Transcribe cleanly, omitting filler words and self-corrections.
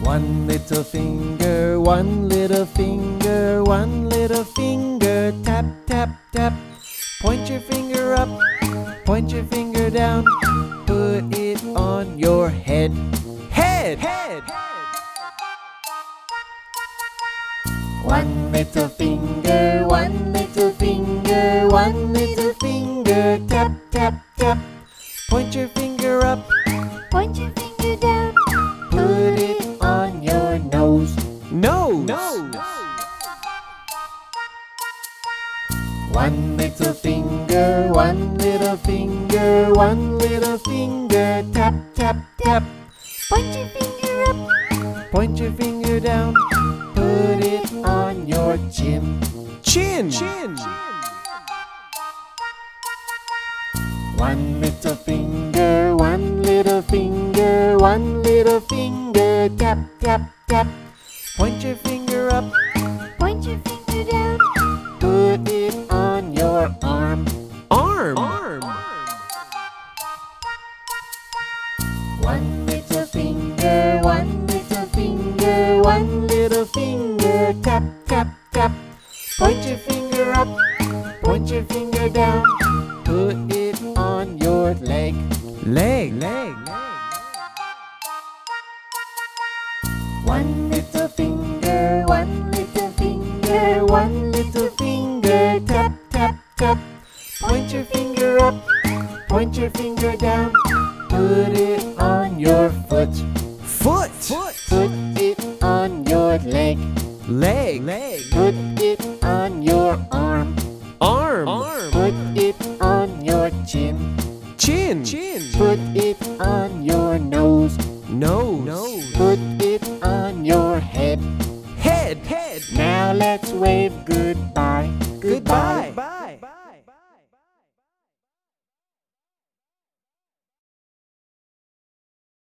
One little finger, one little finger, one little finger, tap, tap, tap. Point your finger up, point your finger down, put it on your head. Head, head. One little finger, one little finger, one little finger, tap, tap, tap. Point your finger up, Point your finger down. put it on your nose. Nose. One little finger, one little finger, one little finger, tap, tap, tap. Point your finger up. Point your finger down, put it on your chin. Chin. One little finger, one little finger, one little finger, tap, tap, tap. Point your finger up, Point your finger down. put it on your arm. Arm. One little finger, one little finger, one little finger, tap, tap, tap. Point your finger up, point your finger down, put it on your leg. Leg. One little finger, one little finger, one little finger, tap, tap, tap. Point your finger up, point your finger down, put it on your foot. Foot. Put it on your leg. Leg. Put it on your arm. Arm. Put it on your chin. Chin. Put it on your nose. Nose. Put it on your head. Head. Now let's wave goodbye. Goodbye.